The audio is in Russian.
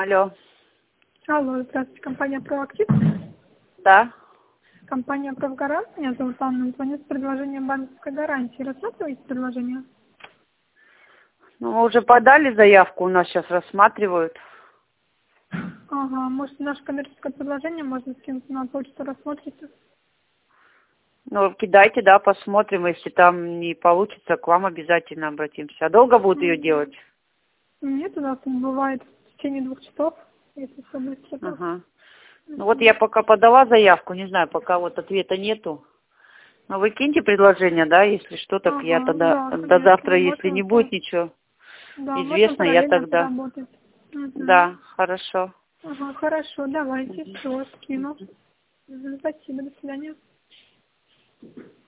Алло. Алло, здравствуйте, компания «Проактив». Да. Компания «Правгарант». Меня зовут Анна. Звоню с предложением банковской гарантии. Рассматриваете предложение? Ну, мы уже подали заявку, у нас сейчас рассматривают. Ага, может, наше коммерческое предложение можно скинуть на почту, рассмотрите? Ну, кидайте, да, посмотрим. Если там не получится, к вам обязательно обратимся. А долго будут ее делать? Нет, у нас бывает в течение 2 часов, если все быстро. Ага. Ну вот я пока подала заявку, не знаю, пока вот ответа нету. Но вы киньте предложение, да, если что, так я Ага, тогда да, до конечно, завтра, если не будет ничего да, можно известно, я параллельно тогда... поработать. Угу. Да, хорошо. Ага, хорошо, давайте, все, скину. Спасибо, до свидания.